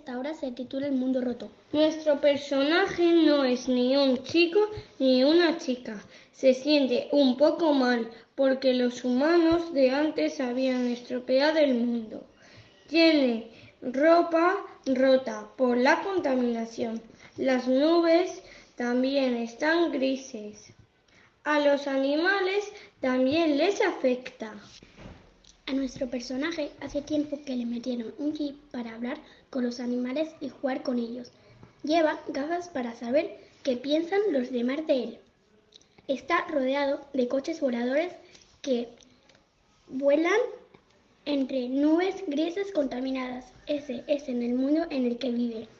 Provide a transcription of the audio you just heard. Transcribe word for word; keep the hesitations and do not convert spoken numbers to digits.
hasta ahora se titula El mundo roto. Nuestro personaje no es ni un chico ni una chica. Se siente un poco mal porque los humanos de antes habían estropeado el mundo. Tiene ropa rota por la contaminación. Las nubes también están grises. A los animales también les afecta. A nuestro personaje hace tiempo que le metieron un chip para hablar con los animales y jugar con ellos. Lleva gafas para saber qué piensan los demás de él. Está rodeado de coches voladores que vuelan entre nubes grises contaminadas. Ese es en el mundo en el que vive.